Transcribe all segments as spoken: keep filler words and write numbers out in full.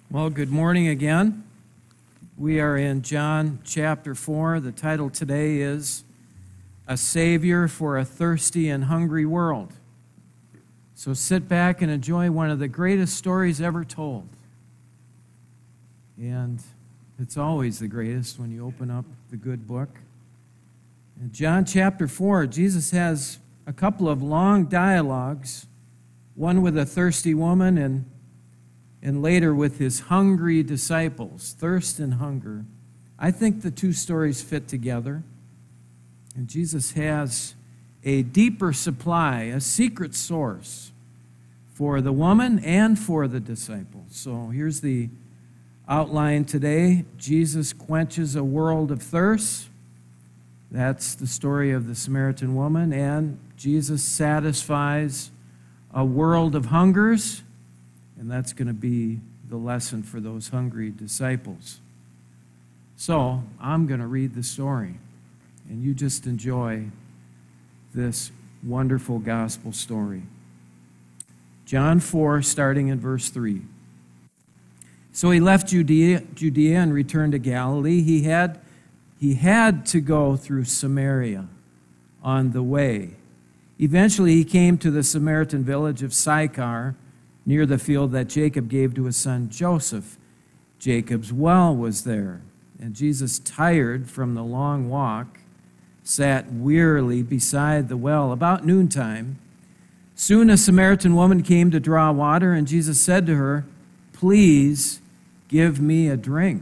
Well, good morning again. We are in John chapter four. The title today is A Savior for a Thirsty and Hungry World. So sit back and enjoy one of the greatest stories ever told. And it's always the greatest when you open up the good book. In John chapter four, Jesus has a couple of long dialogues, one with a thirsty woman and and later with his hungry disciples, thirst and hunger. I think the two stories fit together. And Jesus has a deeper supply, a secret source for the woman and for the disciples. So here's the outline today. Jesus quenches a world of thirst. That's the story of the Samaritan woman. And Jesus satisfies a world of hungers. And that's going to be the lesson for those hungry disciples. So I'm going to read the story, and you just enjoy this wonderful gospel story. John four, starting in verse three. So he left Judea, Judea and returned to Galilee. He had, he had to go through Samaria on the way. Eventually he came to the Samaritan village of Sychar, near the field that Jacob gave to his son Joseph. Jacob's well was there, and Jesus, tired from the long walk, sat wearily beside the well about noontime. Soon a Samaritan woman came to draw water, and Jesus said to her, "Please give me a drink."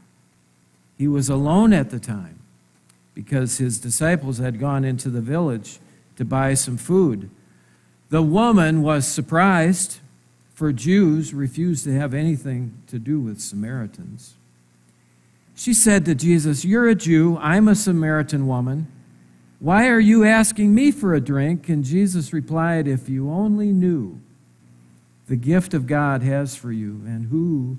He was alone at the time because his disciples had gone into the village to buy some food. The woman was surprised, for Jews refused to have anything to do with Samaritans. She said to Jesus, "You're a Jew, I'm a Samaritan woman. Why are you asking me for a drink?" And Jesus replied, "If you only knew the gift of God has for you and who,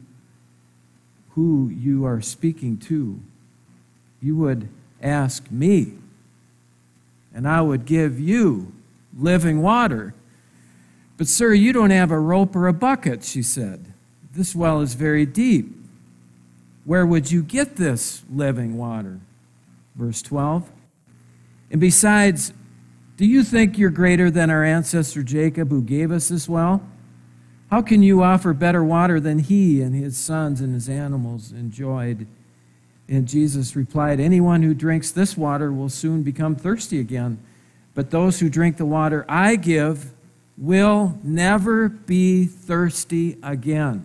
who you are speaking to, you would ask me, and I would give you living water. But, sir, you don't have a rope or a bucket," she said. "This well is very deep. Where would you get this living water?" Verse twelve. "And besides, do you think you're greater than our ancestor Jacob, who gave us this well? How can you offer better water than he and his sons and his animals enjoyed?" And Jesus replied, "Anyone who drinks this water will soon become thirsty again. But those who drink the water I give will never be thirsty again.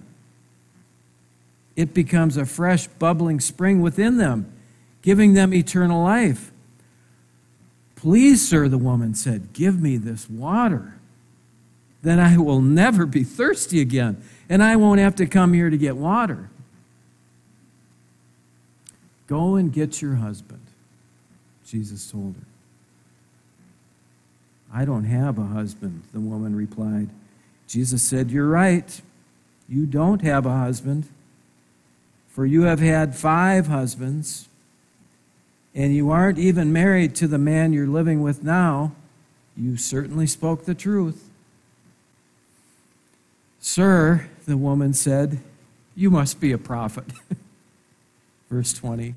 It becomes a fresh, bubbling spring within them, giving them eternal life." "Please, sir," the woman said, "give me this water. Then I will never be thirsty again, and I won't have to come here to get water." "Go and get your husband," Jesus told her. "I don't have a husband," the woman replied. Jesus said, "You're right. You don't have a husband, for you have had five husbands, and you aren't even married to the man you're living with now. You certainly spoke the truth." "Sir," the woman said, "you must be a prophet." Verse twenty.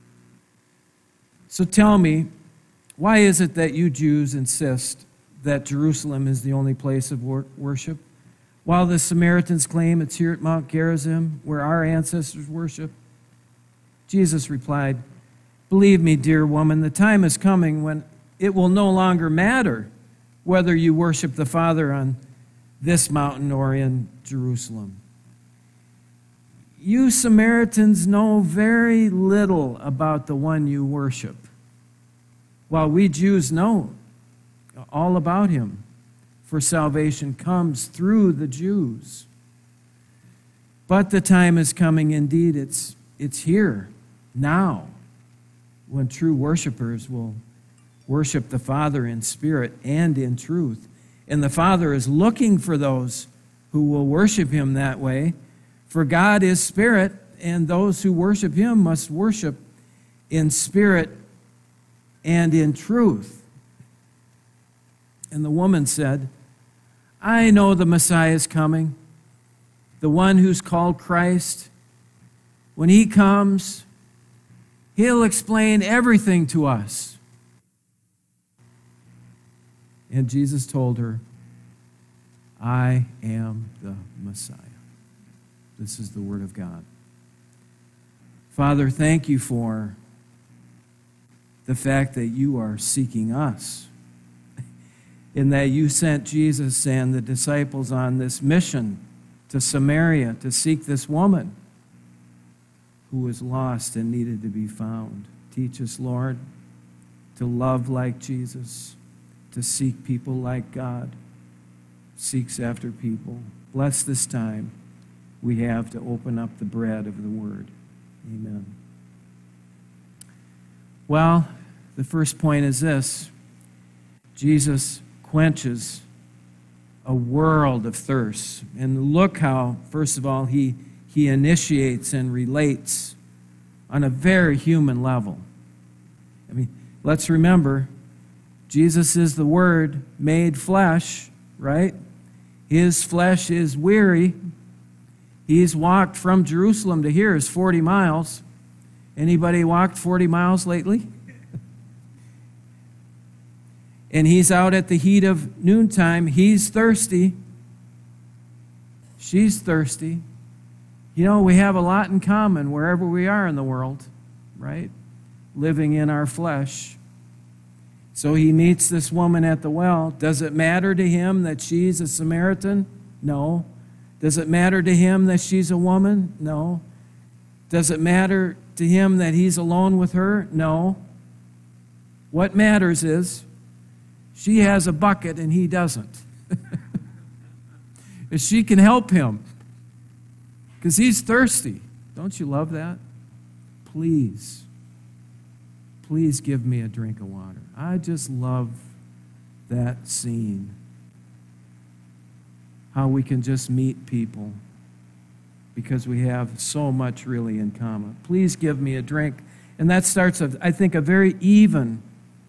"So tell me, why is it that you Jews insist that Jerusalem is the only place of wor- worship, while the Samaritans claim it's here at Mount Gerizim, where our ancestors worship?" Jesus replied, "Believe me, dear woman, the time is coming when it will no longer matter whether you worship the Father on this mountain or in Jerusalem. You Samaritans know very little about the one you worship, while we Jews know all about him, for salvation comes through the Jews. But the time is coming, indeed, it's, it's here, now, when true worshipers will worship the Father in spirit and in truth. And the Father is looking for those who will worship him that way, for God is spirit, and those who worship him must worship in spirit and in truth." And the woman said, "I know the Messiah is coming, the one who's called Christ, when he comes, he'll explain everything to us. And Jesus told her, I am the Messiah. This is the word of God. Father, thank you for the fact that you are seeking us, in that you sent Jesus and the disciples on this mission to Samaria to seek this woman who was lost and needed to be found. Teach us, Lord, to love like Jesus, to seek people like God seeks after people. Bless this time we have to open up the bread of the word. Amen. Well, the first point is this. Jesus quenches a world of thirst. And look how, first of all, he, he initiates and relates on a very human level. I mean, let's remember, Jesus is the Word made flesh, right? His flesh is weary. He's walked from Jerusalem to here is forty miles. Anybody walked forty miles lately? And he's out at the heat of noontime. He's thirsty. She's thirsty. You know, we have a lot in common wherever we are in the world, right? Living in our flesh. So he meets this woman at the well. Does it matter to him that she's a Samaritan? No. Does it matter to him that she's a woman? No. Does it matter to him that he's alone with her? No. What matters is she has a bucket and he doesn't. If she can help him, because he's thirsty. Don't you love that? Please, please give me a drink of water. I just love that scene. How we can just meet people because we have so much really in common. Please give me a drink. And that starts, a, I think, a very even,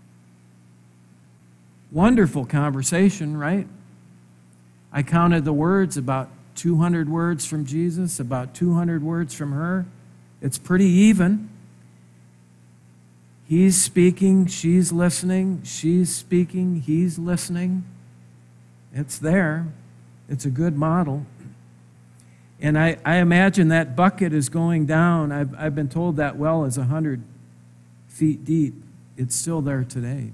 wonderful conversation, right? I counted the words, about two hundred words from Jesus, about two hundred words from her. It's pretty even. He's speaking, she's listening, she's speaking, he's listening. It's there. It's a good model. And I, I imagine that bucket is going down. I've, I've been told that well is one hundred feet deep. It's still there today.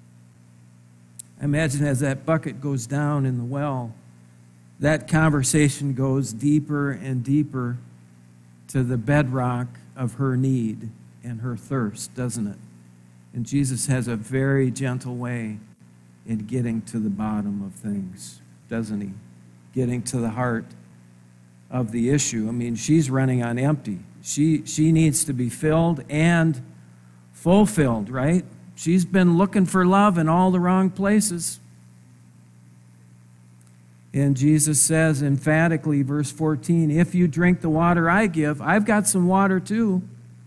I imagine as that bucket goes down in the well, that conversation goes deeper and deeper to the bedrock of her need and her thirst, doesn't it? And Jesus has a very gentle way in getting to the bottom of things, doesn't he? Getting to the heart of the issue. I mean, she's running on empty. She, she needs to be filled and fulfilled, right? She's been looking for love in all the wrong places. And Jesus says emphatically, verse fourteen, if you drink the water I give, I've got some water too.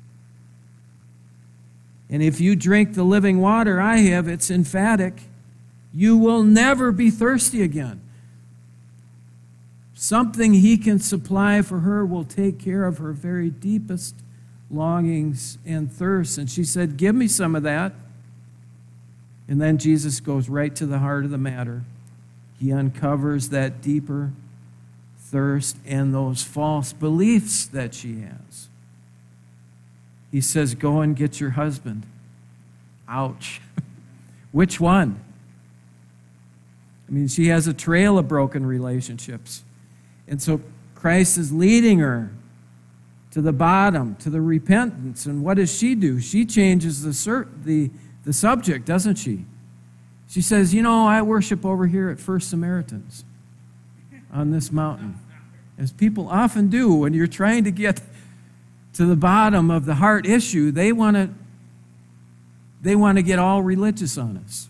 And if you drink the living water I have, it's emphatic, you will never be thirsty again. Something he can supply for her will take care of her very deepest longings and thirsts. And she said, give me some of that. And then Jesus goes right to the heart of the matter. He uncovers that deeper thirst and those false beliefs that she has. He says, go and get your husband. Ouch. Which one? I mean, she has a trail of broken relationships. And so Christ is leading her to the bottom, to the repentance. And what does she do? She changes the, sur- the, the subject, doesn't she? She says, you know, I worship over here at First Samaritans on this mountain. As people often do when you're trying to get to the bottom of the heart issue, they want to they want to get all religious on us.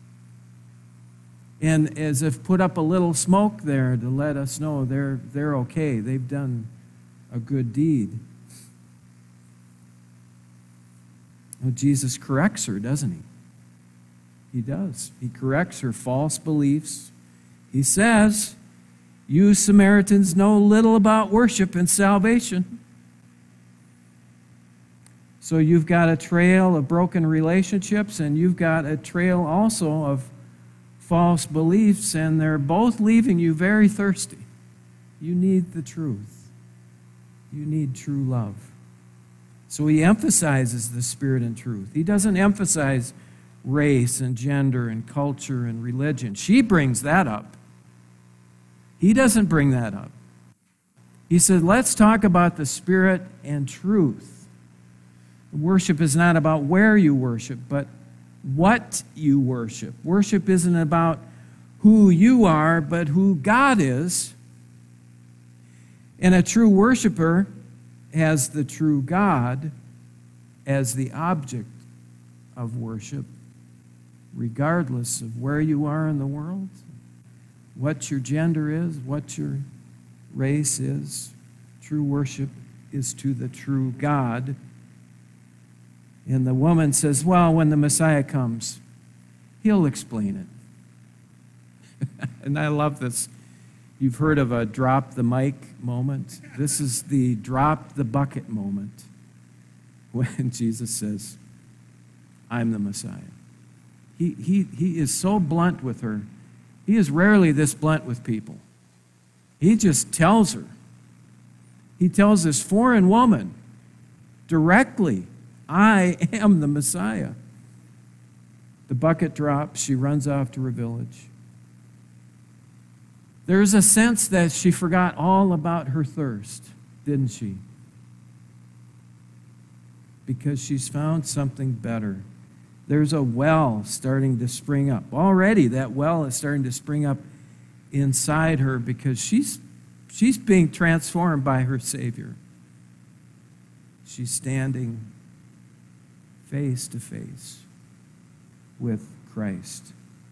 And as if put up a little smoke there to let us know they're they're okay. They've done a good deed. Well, Jesus corrects her, doesn't he? He does. He corrects her false beliefs. He says, You Samaritans know little about worship and salvation. So you've got a trail of broken relationships, and you've got a trail also of false beliefs, and they're both leaving you very thirsty. You need the truth. You need true love. So he emphasizes the Spirit and truth. He doesn't emphasize race and gender and culture and religion. She brings that up. He doesn't bring that up. He said, let's talk about the Spirit and truth. Worship is not about where you worship, but what you worship. Worship isn't about who you are, but who God is. And a true worshiper has the true God as the object of worship, regardless of where you are in the world, what your gender is, what your race is. True worship is to the true God. And the woman says, well, when the Messiah comes, he'll explain it. And I love this. You've heard of a drop the mic moment. This is the drop the bucket moment when Jesus says, I'm the Messiah. He, he, he is so blunt with her. He is rarely this blunt with people. He just tells her. He tells this foreign woman directly, I am the Messiah. The bucket drops. She runs off to her village. There's a sense that she forgot all about her thirst, didn't she? Because she's found something better. There's a well starting to spring up. Already that well is starting to spring up inside her because she's, she's being transformed by her Savior. She's standing face to face with Christ.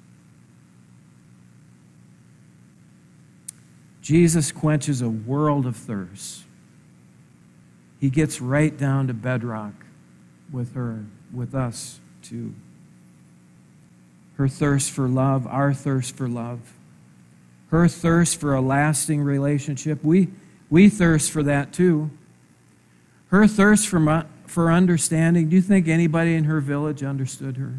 Jesus quenches a world of thirst. He gets right down to bedrock with her, with us too. Her thirst for love, our thirst for love. Her thirst for a lasting relationship. We, we thirst for that too. Her thirst for, for understanding. Do you think anybody in her village understood her?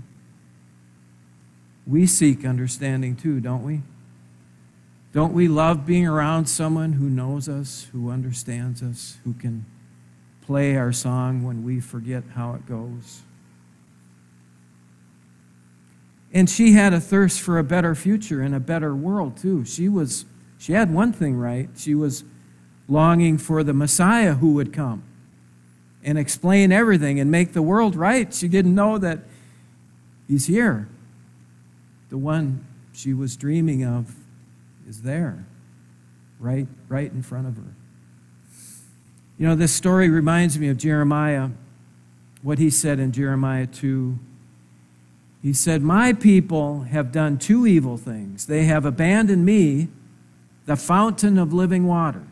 We seek understanding too, don't we? Don't we love being around someone who knows us, who understands us, who can play our song when we forget how it goes? And she had a thirst for a better future and a better world too. She was, she had one thing right. She was longing for the Messiah who would come and explain everything and make the world right. She didn't know that he's here. The one she was dreaming of is there, right, right in front of her. You know, this story reminds me of Jeremiah, what he said in Jeremiah two. He said, my people have done two evil things. They have abandoned me, the fountain of living water,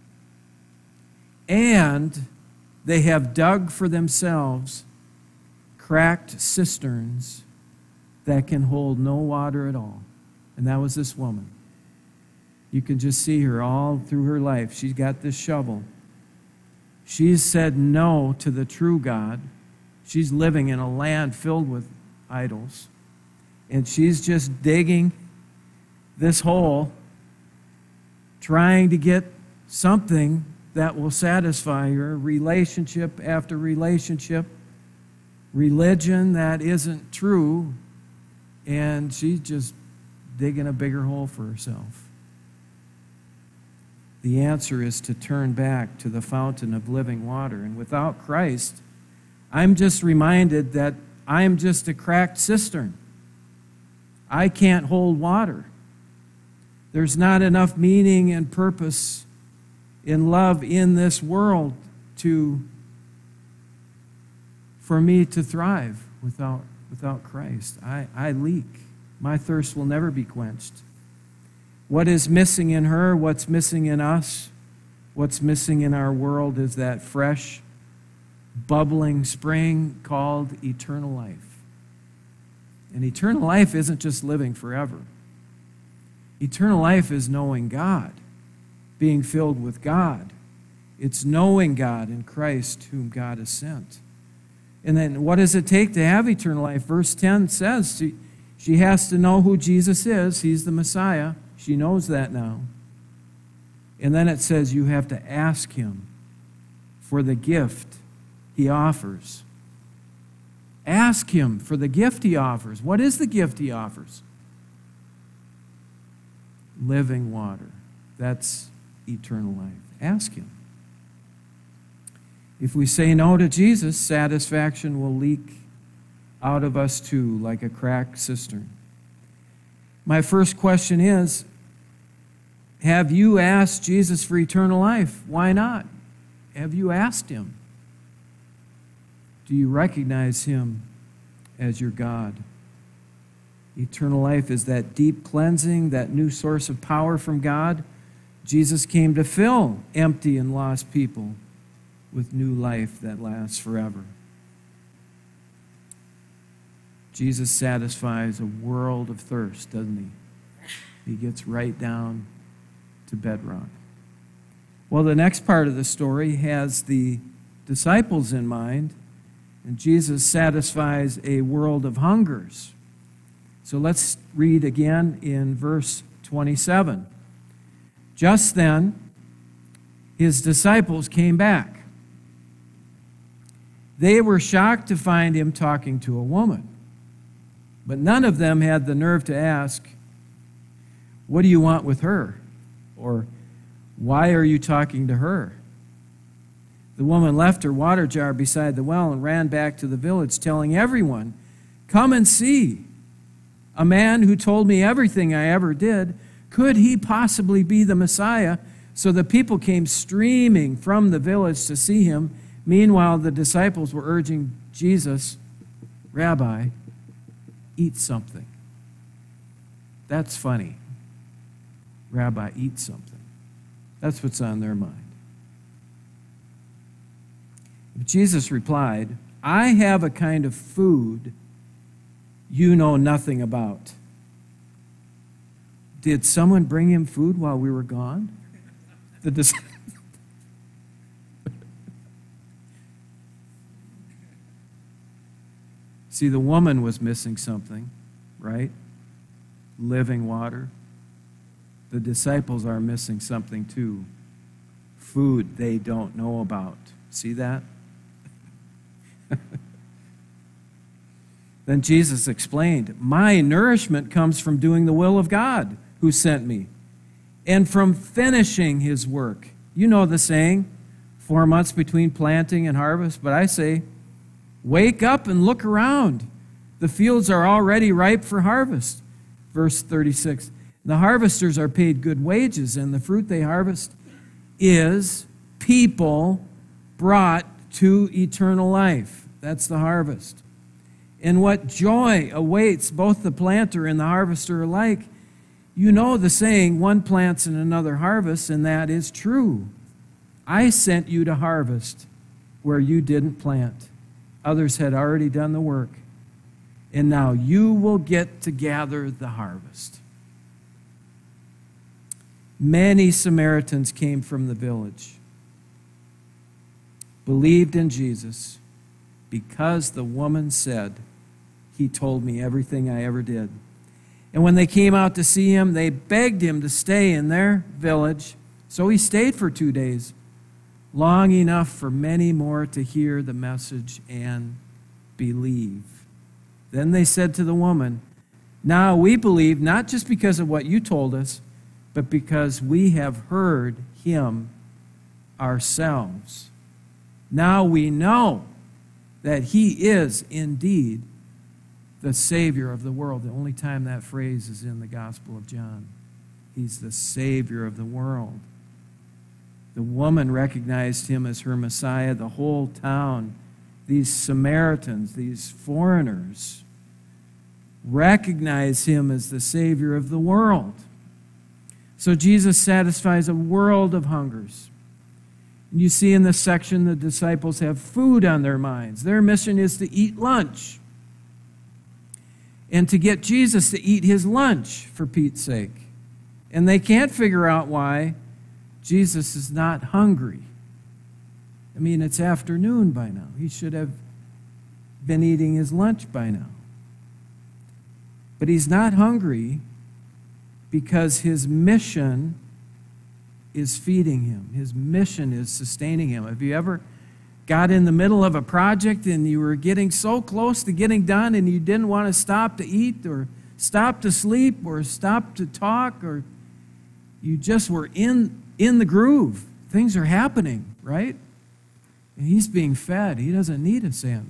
and they have dug for themselves cracked cisterns that can hold no water at all. And that was this woman. You can just see her all through her life. She's got this shovel. She's said no to the true God. She's living in a land filled with idols. And she's just digging this hole, trying to get something that will satisfy her, relationship after relationship, religion that isn't true, and she's just digging a bigger hole for herself. The answer is to turn back to the fountain of living water. And without Christ, I'm just reminded that I'm just a cracked cistern. I can't hold water. There's not enough meaning and purpose in love in this world to, for me to thrive without, without Christ. I, I leak. My thirst will never be quenched. What is missing in her, what's missing in us, what's missing in our world is that fresh, bubbling spring called eternal life. And eternal life isn't just living forever. Eternal life is knowing God. being filled with God. It's knowing God in Christ whom God has sent. And then what does it take to have eternal life? Verse ten says she, she has to know who Jesus is. He's the Messiah. She knows that now. And then it says you have to ask him for the gift he offers. Ask him for the gift he offers. What is the gift he offers? Living water. That's eternal life. Ask him. If we say no to Jesus, satisfaction will leak out of us too, like a cracked cistern. My first question is, have you asked Jesus for eternal life? Why not? Have you asked him? Do you recognize him as your God? Eternal life is that deep cleansing, that new source of power from God. Jesus came to fill empty and lost people with new life that lasts forever. Jesus satisfies a world of thirst, doesn't he? He gets right down to bedrock. Well, the next part of the story has the disciples in mind, and Jesus satisfies a world of hungers. So let's read again in verse twenty-seven. Just then, his disciples came back. They were shocked to find him talking to a woman, but none of them had the nerve to ask, "What do you want with her?" Or, "Why are you talking to her?" The woman left her water jar beside the well and ran back to the village, telling everyone, "Come and see. A man who told me everything I ever did. Could he possibly be the Messiah?" So the people came streaming from the village to see him. Meanwhile, the disciples were urging Jesus, "Rabbi, eat something." That's funny. Rabbi, eat something. That's what's on their mind. But Jesus replied, "I have a kind of food you know nothing about." Did someone bring him food while we were gone? The dis- See, the woman was missing something, right? Living water. The disciples are missing something too. Food they don't know about. See that? Then Jesus explained, "My nourishment comes from doing the will of God who sent me, and from finishing his work." You know the saying, four months between planting and harvest, but I say, wake up and look around. The fields are already ripe for harvest. Verse thirty-six, the harvesters are paid good wages, and the fruit they harvest is people brought to eternal life. That's the harvest. And what joy awaits both the planter and the harvester alike. You know the saying, one plants and another harvests, and that is true. I sent you to harvest where you didn't plant. Others had already done the work, and now you will get to gather the harvest. Many Samaritans came from the village, believed in Jesus, because the woman said, "He told me everything I ever did." And when they came out to see him, they begged him to stay in their village. So he stayed for two days, long enough for many more to hear the message and believe. Then they said to the woman, "Now we believe not just because of what you told us, but because we have heard him ourselves. Now we know that he is indeed the Savior of the world." The only time that phrase is in the Gospel of John. He's the Savior of the world. The woman recognized him as her Messiah. The whole town, these Samaritans, these foreigners, recognize him as the Savior of the world. So Jesus satisfies a world of hungers. You see in this section, the disciples have food on their minds. Their mission is to eat lunch, and to get Jesus to eat his lunch, for Pete's sake. And they can't figure out why Jesus is not hungry. I mean, it's afternoon by now. He should have been eating his lunch by now. But he's not hungry because his mission is feeding him. His mission is sustaining him. Have you ever got in the middle of a project and you were getting so close to getting done and you didn't want to stop to eat or stop to sleep or stop to talk, or you just were in, in the groove? Things are happening, right? And he's being fed. He doesn't need a sandwich.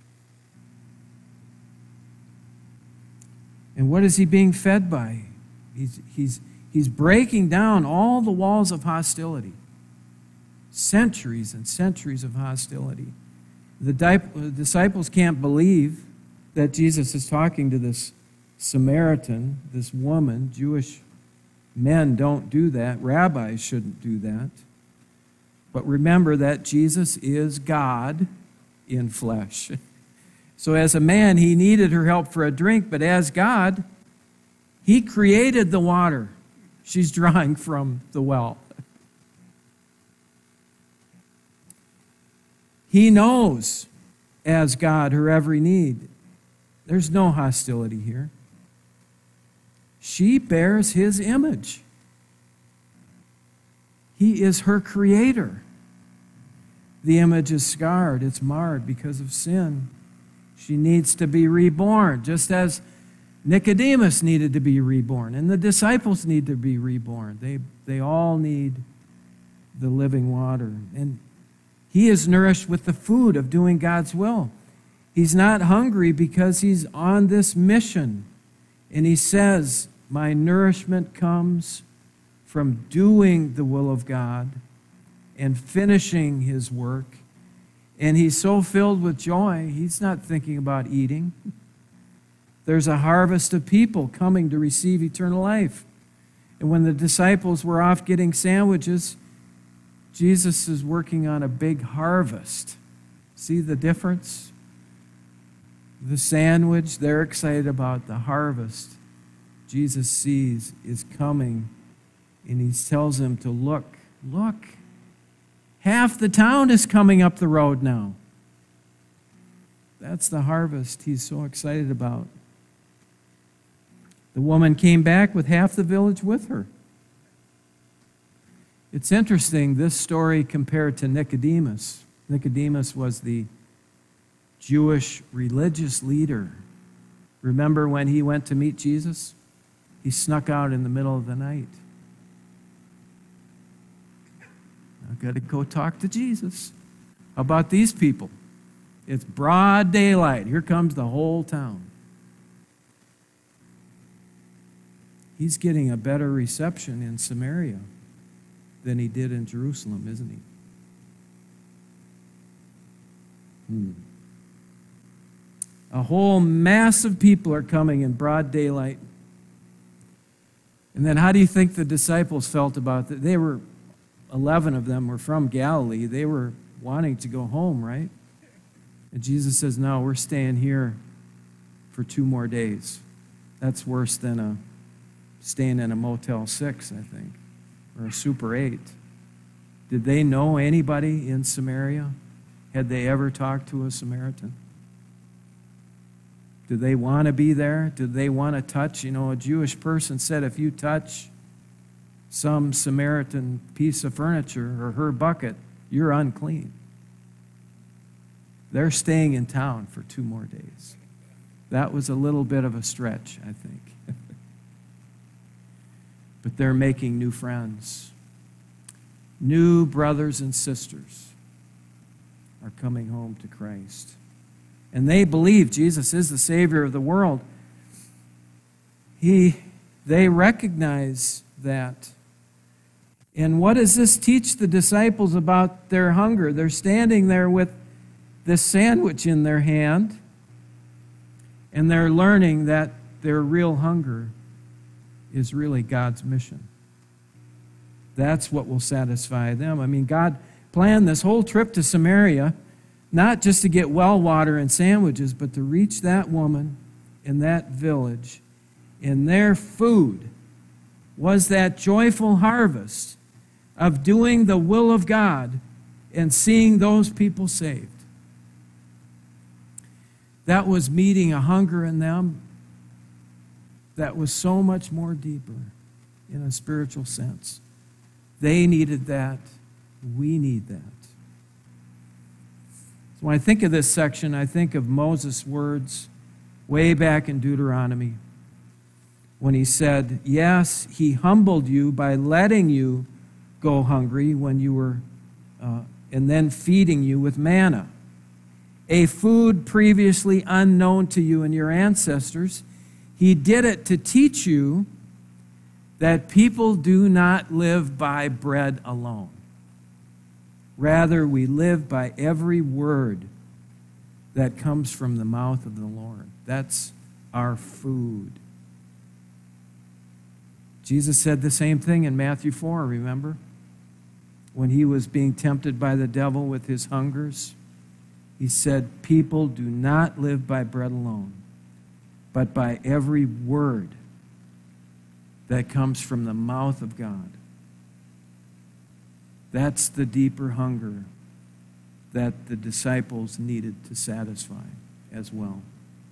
And what is he being fed by? He's, he's, he's breaking down all the walls of hostility. Centuries and centuries of hostility. The disciples can't believe that Jesus is talking to this Samaritan, this woman. Jewish men don't do that. Rabbis shouldn't do that. But remember that Jesus is God in flesh. So as a man, he needed her help for a drink, but as God, he created the water she's drawing from the well. He knows, as God, her every need. There's no hostility here. She bears his image. He is her creator. The image is scarred. It's marred because of sin. She needs to be reborn, just as Nicodemus needed to be reborn, and the disciples need to be reborn. They, they all need the living water. And he is nourished with the food of doing God's will. He's not hungry because he's on this mission. And he says, my nourishment comes from doing the will of God and finishing his work. And he's so filled with joy, he's not thinking about eating. There's a harvest of people coming to receive eternal life. And when the disciples were off getting sandwiches, Jesus is working on a big harvest. See the difference? The sandwich, they're excited about. The harvest, Jesus sees, is coming. And he tells them to look, look. Half the town is coming up the road now. That's the harvest he's so excited about. The woman came back with half the village with her. It's interesting, this story compared to Nicodemus. Nicodemus was the Jewish religious leader. Remember when he went to meet Jesus? He snuck out in the middle of the night. I've got to go talk to Jesus. How about these people? It's broad daylight. Here comes the whole town. He's getting a better reception in Samaria than he did in Jerusalem, isn't he? Hmm. A whole mass of people are coming in broad daylight. And then how do you think the disciples felt about that? They were, eleven of them were from Galilee. They were wanting to go home, right? And Jesus says, no, we're staying here for two more days. That's worse than a staying in a Motel six, I think, or a Super eight. Did they know anybody in Samaria? Had they ever talked to a Samaritan? Did they want to be there? Did they want to touch? You know, a Jewish person said if you touch some Samaritan piece of furniture or her bucket, you're unclean. They're staying in town for two more days. That was a little bit of a stretch, I think. But they're making new friends. New brothers and sisters are coming home to Christ. And they believe Jesus is the Savior of the world. He, they recognize that. And what does this teach the disciples about their hunger? They're standing there with this sandwich in their hand, and they're learning that their real hunger is really God's mission. That's what will satisfy them. I mean, God planned this whole trip to Samaria, not just to get well water and sandwiches, but to reach that woman in that village. And their food was that joyful harvest of doing the will of God and seeing those people saved. That was meeting a hunger in them that was so much more deeper in a spiritual sense. They needed that. We need that. So when I think of this section, I think of Moses' words way back in Deuteronomy when he said, yes, he humbled you by letting you go hungry when you were, uh, and then feeding you with manna, a food previously unknown to you and your ancestors. He did it to teach you that people do not live by bread alone. Rather, we live by every word that comes from the mouth of the Lord. That's our food. Jesus said the same thing in Matthew four, remember? When he was being tempted by the devil with his hungers, he said, people do not live by bread alone, but by every word that comes from the mouth of God. That's the deeper hunger that the disciples needed to satisfy as well.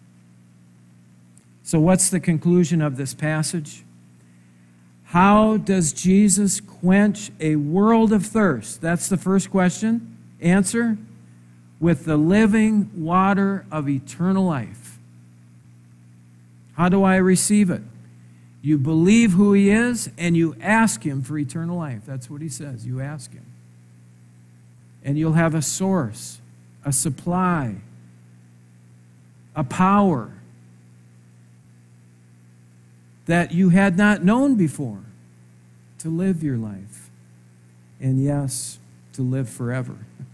So what's the conclusion of this passage? How does Jesus quench a world of thirst? That's the first question. Answer: with the living water of eternal life. How do I receive it? You believe who he is, and you ask him for eternal life. That's what he says. You ask him. And you'll have a source, a supply, a power that you had not known before to live your life. And yes, to live forever.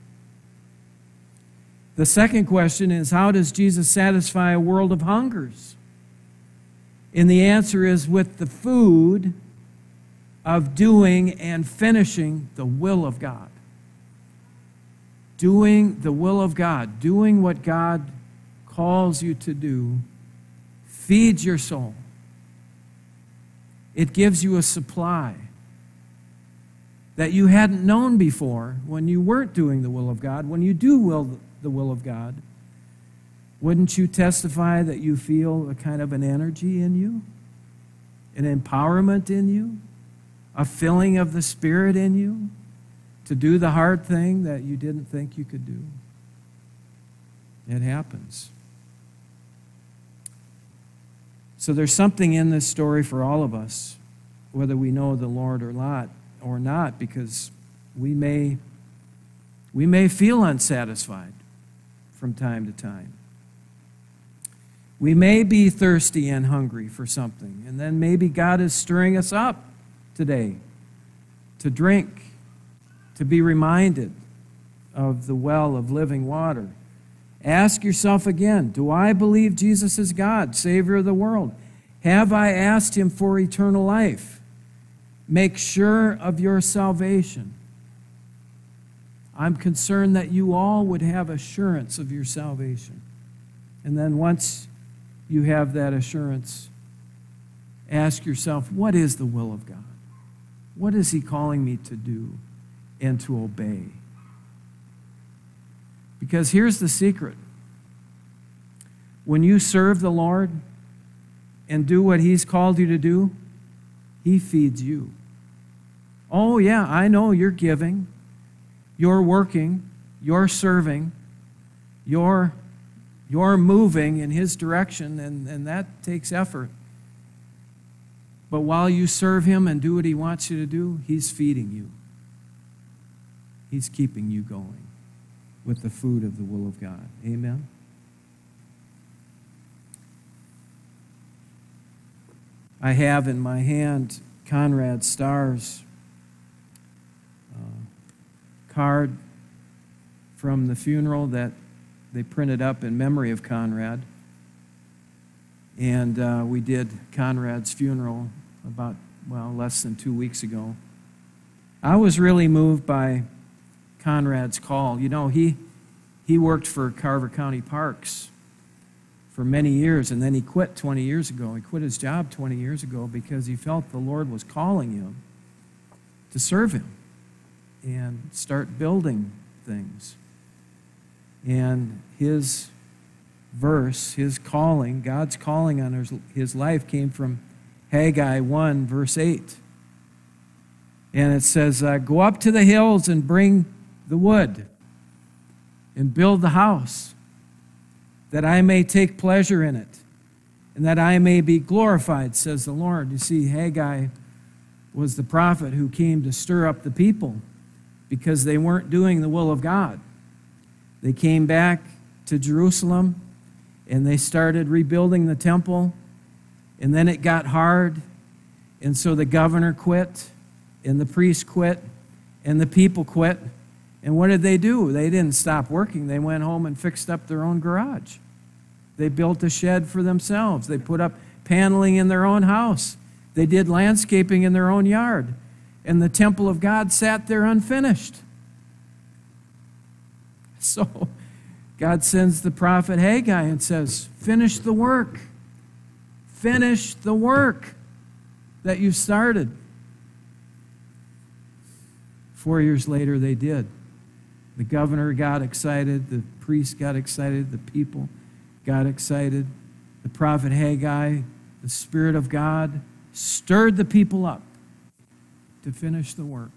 The second question is, how does Jesus satisfy a world of hungers? And the answer is with the food of doing and finishing the will of God. Doing the will of God, doing what God calls you to do, feeds your soul. It gives you a supply that you hadn't known before when you weren't doing the will of God. When you do will the will of God, wouldn't you testify that you feel a kind of an energy in you, an empowerment in you, a filling of the Spirit in you to do the hard thing that you didn't think you could do? It happens. So there's something in this story for all of us, whether we know the Lord or not, or not, because we may, we may feel unsatisfied from time to time. We may be thirsty and hungry for something, and then maybe God is stirring us up today to drink, to be reminded of the well of living water. Ask yourself again, do I believe Jesus is God, Savior of the world? Have I asked him for eternal life? Make sure of your salvation. I'm concerned that you all would have assurance of your salvation. And then once you have that assurance, ask yourself, what is the will of God? What is he calling me to do and to obey? Because here's the secret. When you serve the Lord and do what he's called you to do, he feeds you. Oh, yeah, I know you're giving, you're working, you're serving, you're, you're moving in his direction, and, and that takes effort. But while you serve him and do what he wants you to do, he's feeding you. He's keeping you going with the food of the will of God. Amen? I have in my hand Conrad Starr's uh, card from the funeral that they printed up in memory of Conrad. And uh, we did Conrad's funeral about, well, less than two weeks ago. I was really moved by Conrad's call. You know, he, he worked for Carver County Parks for many years, and then he quit twenty years ago. He quit his job twenty years ago because he felt the Lord was calling him to serve him. and start building things. And his verse, his calling, God's calling on his, his life came from Haggai one, verse eight. And it says, uh, go up to the hills and bring the wood and build the house, that I may take pleasure in it, and that I may be glorified, says the Lord. You see, Haggai was the prophet who came to stir up the people because they weren't doing the will of God. They came back to Jerusalem, and they started rebuilding the temple, and then it got hard, and so the governor quit, and the priest quit, and the people quit. And what did they do? They didn't stop working. They went home and fixed up their own garage. They built a shed for themselves. They put up paneling in their own house. They did landscaping in their own yard. And the temple of God sat there unfinished. So God sends the prophet Haggai and says, finish the work. Finish the work that you started. Four years later, they did. The governor got excited. The priest got excited. The people got excited. The prophet Haggai, the Spirit of God, stirred the people up to finish the work.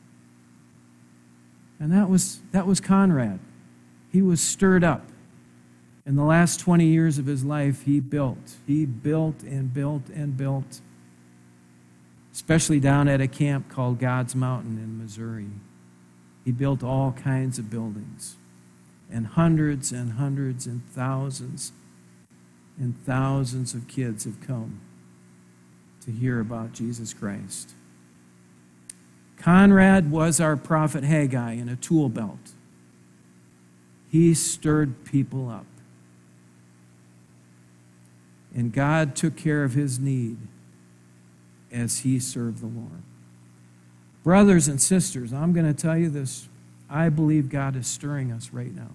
And that was, that was Conrad. He was stirred up. In the last twenty years of his life, he built. He built and built and built, especially down at a camp called God's Mountain in Missouri. He built all kinds of buildings. And hundreds and hundreds and thousands and thousands of kids have come to hear about Jesus Christ. Conrad was our prophet Haggai in a tool belt. He stirred people up. And God took care of his need as he served the Lord. Brothers and sisters, I'm going to tell you this. I believe God is stirring us right now.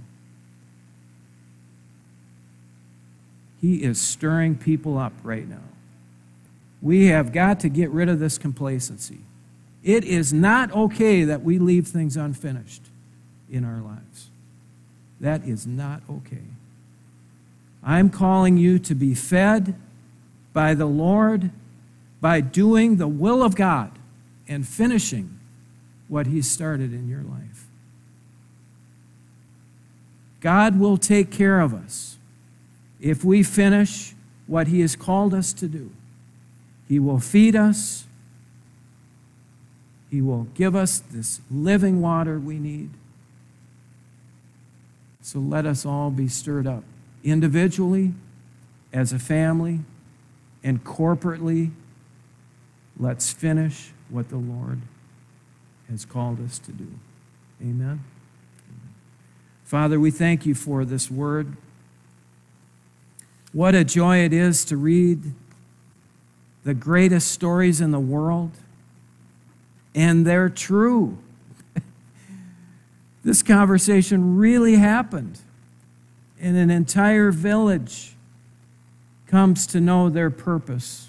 He is stirring people up right now. We have got to get rid of this complacency. It is not okay that we leave things unfinished in our lives. That is not okay. I'm calling you to be fed by the Lord by doing the will of God and finishing what he started in your life. God will take care of us if we finish what he has called us to do. He will feed us. He will give us this living water we need. So let us all be stirred up, individually, as a family, and corporately. Let's finish what the Lord has called us to do. Amen. Father, we thank you for this word. What a joy it is to read the greatest stories in the world, and they're true. This conversation really happened, and an entire village comes to know their purpose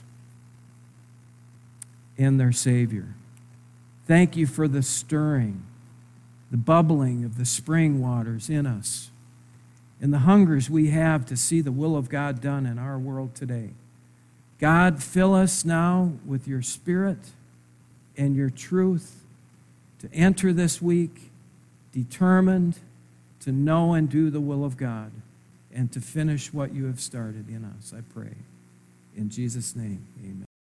and their Savior. Thank you for the stirring, the bubbling of the spring waters in us, and the hungers we have to see the will of God done in our world today. God, fill us now with your Spirit and your truth to enter this week determined to know and do the will of God and to finish what you have started in us, I pray. In Jesus' name, amen.